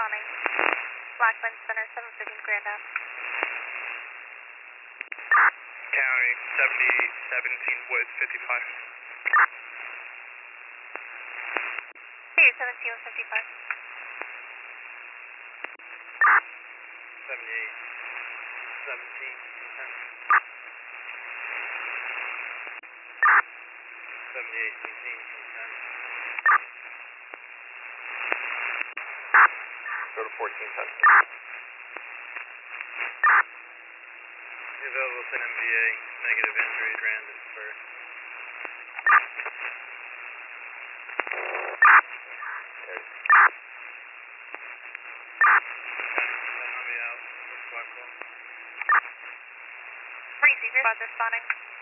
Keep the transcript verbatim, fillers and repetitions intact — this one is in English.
responding. Blackburn Center, seven fifteen Grand Ave. County, seventy seventeen with fifty-five. Hey, seventeen with fifty-five. seventy-eight seventeen ten. seventy-eight seventeen ten. Go to fourteen ten. Available with an M V A, negative injuries, random for. Three secret. About responding.